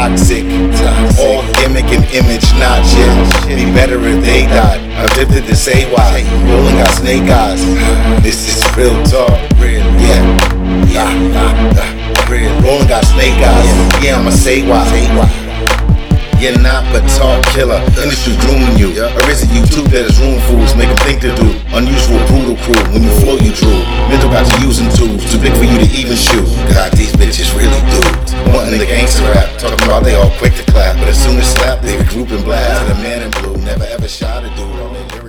toxic. All gimmick and image, not shit. Be better if they died. I'm tempted to say why. Rolling got snake eyes. This is real talk. Yeah. Rolling got snake eyes. Yeah, I'ma say why. You're not but talk killer. Industry grooming you. Or is it you too that is room fools? Make them think to do unusual brutal crew. When you flow you drool. Mental got you using tools. Too big for you to even shoot. God, these bitches really dudes. Wanting the gangster rap. Talking about they all quick to clap. But as soon as slap, they regroup and blast. And a man in blue never ever shot a dude.